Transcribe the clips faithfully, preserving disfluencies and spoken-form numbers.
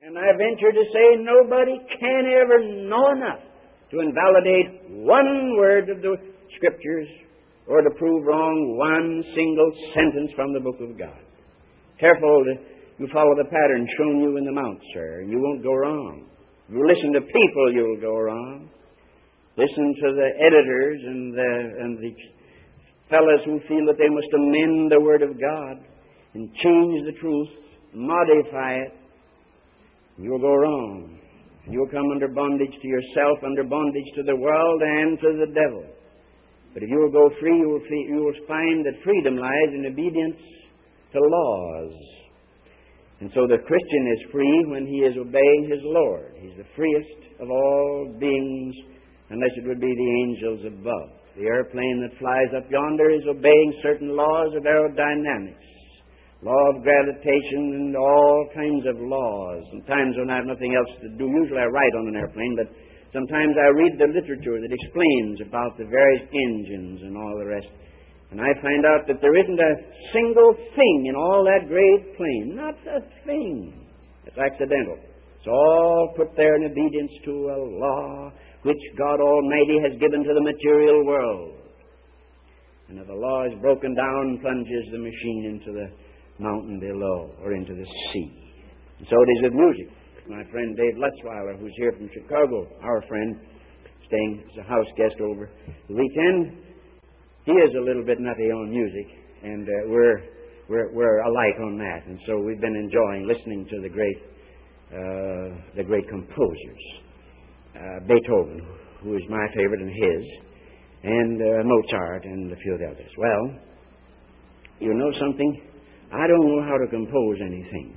And I venture to say nobody can ever know enough to invalidate one word of the Scriptures or to prove wrong one single sentence from the book of God. Careful that you follow the pattern shown you in the Mount, sir, and you won't go wrong. If you listen to people, you'll go wrong. Listen to the editors and the, and the fellows who feel that they must amend the Word of God and change the truth, modify it. You'll go wrong. You'll come under bondage to yourself, under bondage to the world and to the devil. But if you will go free, you will, fee- you will find that freedom lies in obedience to laws. And so the Christian is free when he is obeying his Lord. He's the freest of all beings, unless it would be the angels above. The airplane that flies up yonder is obeying certain laws of aerodynamics, law of gravitation, and all kinds of laws. Sometimes when I have nothing else to do, usually I write on an airplane, but sometimes I read the literature that explains about the various engines and all the rest. And I find out that there isn't a single thing in all that great plane, not a thing, that's accidental. It's all put there in obedience to a law which God Almighty has given to the material world. And if the law is broken down, plunges the machine into the mountain below or into the sea. And so it is with music. My friend Dave Lutzweiler, who's here from Chicago, our friend, staying as a house guest over the weekend, he is a little bit nutty on music, and uh, we're, we're we're alike on that. And so we've been enjoying listening to the great uh, the great composers, uh, Beethoven, who is my favorite and his, and uh, Mozart and a few of the others. Well, you know something? I don't know how to compose anything.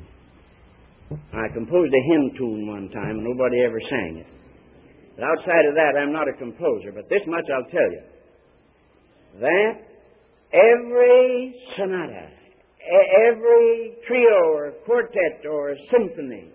I composed a hymn tune one time, and nobody ever sang it. But outside of that, I'm not a composer. But this much I'll tell you, that every sonata, every trio or quartet or symphony,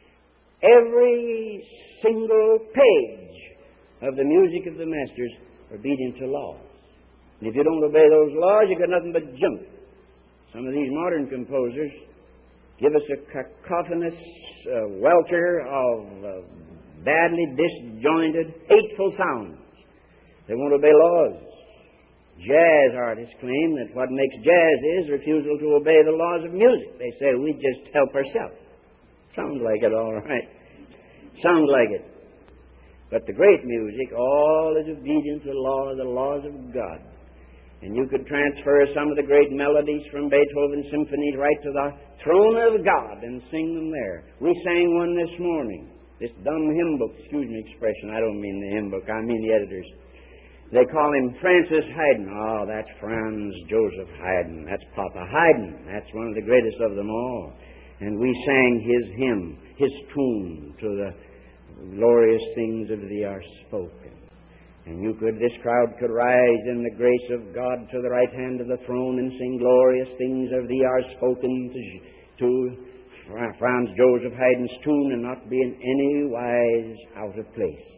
every single page of the music of the masters are obedient to laws. And if you don't obey those laws, you've got nothing but junk. Some of these modern composers give us a cacophonous uh, welter of uh, badly disjointed, hateful sounds. They won't obey laws. Jazz artists claim that what makes jazz is refusal to obey the laws of music. They say we just help ourselves. Sounds like it, all right. Sounds like it. But the great music, all is obedient to the law, the laws of God. And you could transfer some of the great melodies from Beethoven's symphonies right to the throne of God and sing them there. We sang one this morning, this dumb hymn book, excuse me expression, I don't mean the hymn book, I mean the editors. They call him Francis Haydn. Oh, that's Franz Joseph Haydn. That's Papa Haydn. That's one of the greatest of them all. And we sang his hymn, his tune to the glorious things of thee are spoken. And you could, this crowd could rise in the grace of God to the right hand of the throne and sing glorious things of thee are spoken to, to Franz Joseph Haydn's tune and not be in any wise out of place.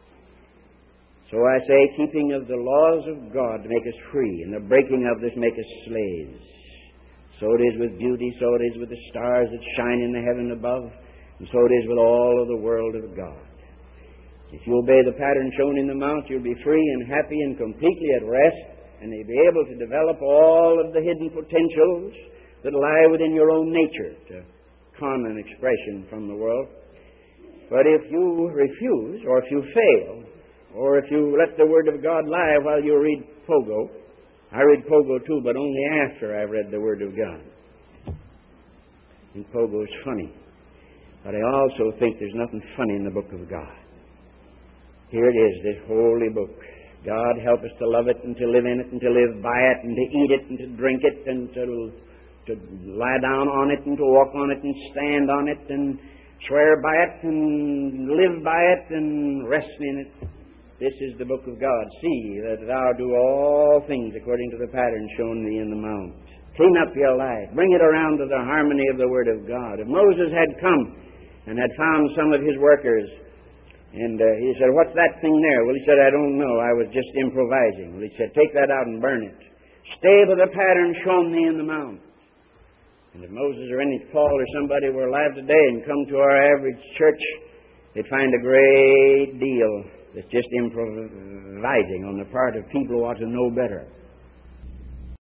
So I say, keeping of the laws of God make us free, and the breaking of this make us slaves. So it is with beauty, so it is with the stars that shine in the heaven above, and so it is with all of the world of God. If you obey the pattern shown in the Mount, you'll be free and happy and completely at rest, and you'll be able to develop all of the hidden potentials that lie within your own nature, to common expression from the world. But if you refuse, or if you fail, or if you let the Word of God lie while you read Pogo, I read Pogo too, but only after I've read the Word of God. And Pogo is funny. But I also think there's nothing funny in the book of God. Here it is, this holy book. God help us to love it and to live in it and to live by it and to eat it and to drink it and to, to lie down on it and to walk on it and stand on it and swear by it and live by it and rest in it. This is the book of God. See that thou do all things according to the pattern shown thee in the Mount. Clean up your life. Bring it around to the harmony of the Word of God. If Moses had come and had found some of his workers, and uh, he said, what's that thing there? Well, he said, I don't know. I was just improvising. Well, he said, take that out and burn it. Stay by the pattern shown thee in the Mount. And if Moses or any Paul or somebody were alive today and come to our average church, they'd find a great deal that's just improvising on the part of people who ought to know better.